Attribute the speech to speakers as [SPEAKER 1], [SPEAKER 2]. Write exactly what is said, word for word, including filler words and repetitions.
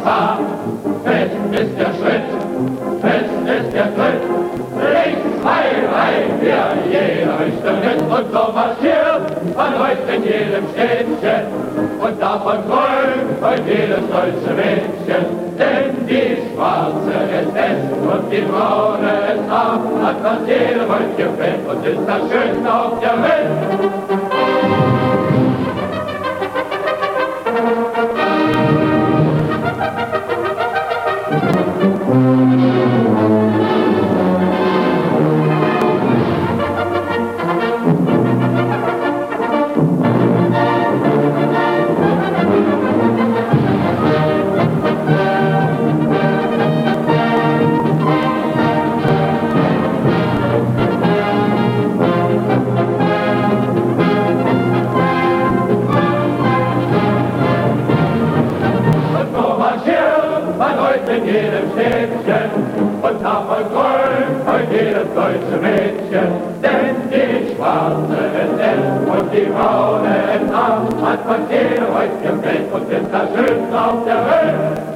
[SPEAKER 1] Fahrt. Fest ist der Schritt, fest ist der Tritt. Links, frei, rein, wir jeder Richtung ist und so marschiert man heute in jedem Städtchen und davon träumt heute jedes deutsche Mädchen. Denn die Schwarze ist es und die Braune ist ab, hat was jedem heute gefällt und ist das Schönste auf der Welt. In jedem Städtchen und davon träumt heute jedes deutsche Mädchen. Denn die Schwarze ist es und die Braune ist ab, hat von jedem heute gefällt und ist das Schönste auf der Welt.